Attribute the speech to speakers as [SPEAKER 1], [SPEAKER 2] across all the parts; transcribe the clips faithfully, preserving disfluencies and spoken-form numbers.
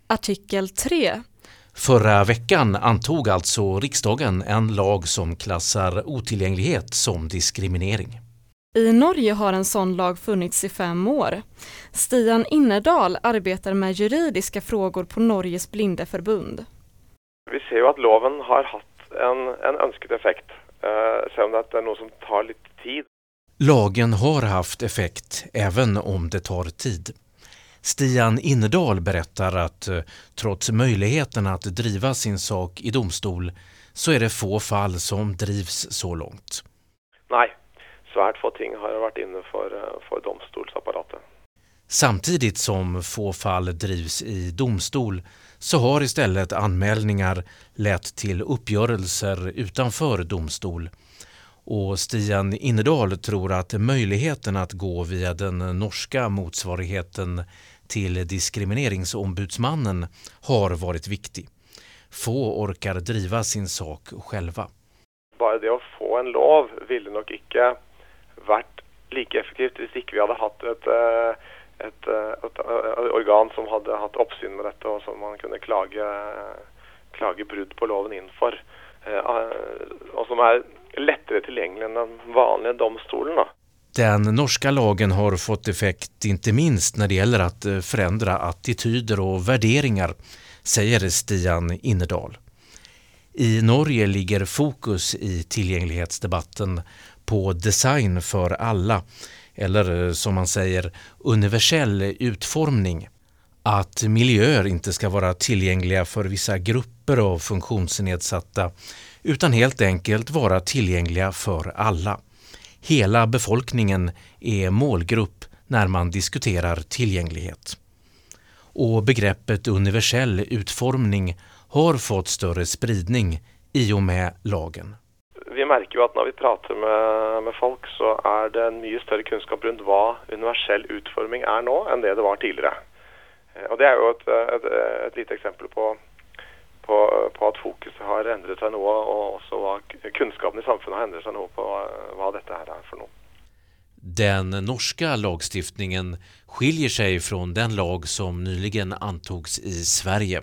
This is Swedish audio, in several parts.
[SPEAKER 1] Artikel tre.
[SPEAKER 2] Förra veckan antog alltså riksdagen en lag som klassar otillgänglighet som diskriminering.
[SPEAKER 1] I Norge har en sån lag funnits i fem år. Stian Innerdal arbetar med juridiska frågor på Norges blindeförbund.
[SPEAKER 3] Vi ser ju att loven har haft en, en önskat effekt, eh, så om det är något som tar lite tid.
[SPEAKER 2] Lagen har haft effekt även om det tar tid. Stian Innerdal berättar att trots möjligheten att driva sin sak i domstol så är det få fall som drivs så långt.
[SPEAKER 3] Nej, svärt få ting har varit inne för, för domstolsapparatet.
[SPEAKER 2] Samtidigt som få fall drivs i domstol så har istället anmälningar lett till uppgörelser utanför domstol. Och Stian Innerdal tror att möjligheten att gå via den norska motsvarigheten till diskrimineringsombudsmannen har varit viktig. Få orkar driva sin sak själva.
[SPEAKER 3] Bara det att få en lov ville nog inte varit lika effektivt hvis inte vi hade haft ett, ett, ett, ett organ som hade haft uppsyn med detta och som man kunde klaga, klaga brud på loven inför. Och som är lättare tillgänglig än den vanliga domstolen.
[SPEAKER 2] Den norska lagen har fått effekt inte minst när det gäller att förändra attityder och värderingar, säger Stian Innerdal. I Norge ligger fokus i tillgänglighetsdebatten på design för alla, eller som man säger universell utformning. Att miljöer inte ska vara tillgängliga för vissa grupper av funktionsnedsatta utan helt enkelt vara tillgängliga för alla. Hela befolkningen är målgrupp när man diskuterar tillgänglighet. Och begreppet universell utformning har fått större spridning i och med lagen.
[SPEAKER 3] Vi märker ju att när vi pratar med, med folk så är det en mycket större kunskap runt vad universell utformning är nu än det det var tidigare. Och det är ju ett, ett, ett litet exempel på På, på att fokus har ändrat sig något och också vad kunskapen i samfunnet har ändrat sig något på vad detta här är för något.
[SPEAKER 2] Den norska lagstiftningen skiljer sig från den lag som nyligen antogs i Sverige.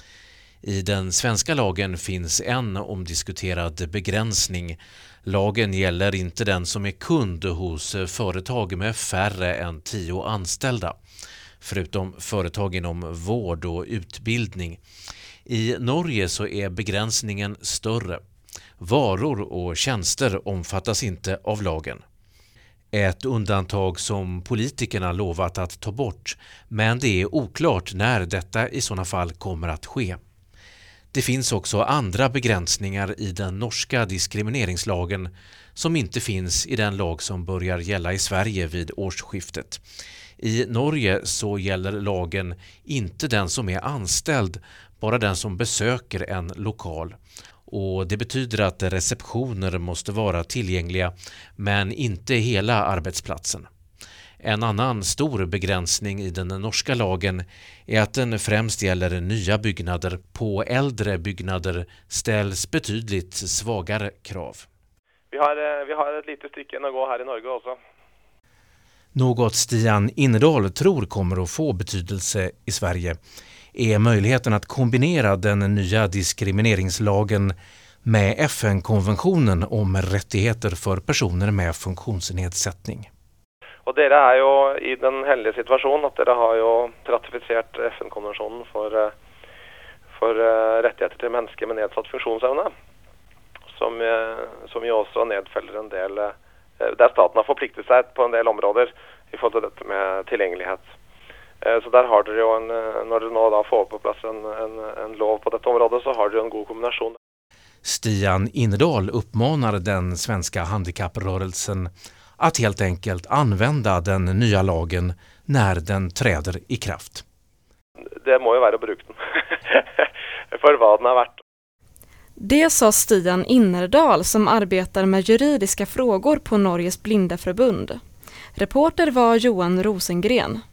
[SPEAKER 2] I den svenska lagen finns en omdiskuterad begränsning. Lagen gäller inte den som är kund hos företag med färre än tio anställda, förutom företag inom vård och utbildning. I Norge så är begränsningen större. Varor och tjänster omfattas inte av lagen. Ett undantag som politikerna lovat att ta bort, men det är oklart när detta i sådana fall kommer att ske. Det finns också andra begränsningar i den norska diskrimineringslagen som inte finns i den lag som börjar gälla i Sverige vid årsskiftet. I Norge så gäller lagen inte den som är anställd, bara den som besöker en lokal. Och det betyder att receptioner måste vara tillgängliga, men inte hela arbetsplatsen. En annan stor begränsning i den norska lagen är att den främst gäller nya byggnader. På äldre byggnader ställs betydligt svagare krav.
[SPEAKER 3] Vi har, vi har ett litet stycke att gå här i Norge också.
[SPEAKER 2] Något Stian Innerdal tror kommer att få betydelse i Sverige är möjligheten att kombinera den nya diskrimineringslagen med F N-konventionen om rättigheter för personer med funktionsnedsättning.
[SPEAKER 3] Och det är ju i den heldiga situationen att det har ju ratificerat F N-konventionen för, för rättigheter till människor med nedsatt funktionsevne, som, som ju också nedfäller en del, där staten har förpliktat sig på en del områden i forhold till detta med tillgänglighet. Så där har du ju en, när du nu då får på plats en, en, en lov på detta område så har du en god kombination.
[SPEAKER 2] Stian Innerdal uppmanar den svenska handikapprörelsen att helt enkelt använda den nya lagen när den träder i kraft.
[SPEAKER 3] Det må ju vara brukt för vad den har varit.
[SPEAKER 1] Det sa Stian Innerdal som arbetar med juridiska frågor på Norges blindeförbund. Reporter var Johan Rosengren.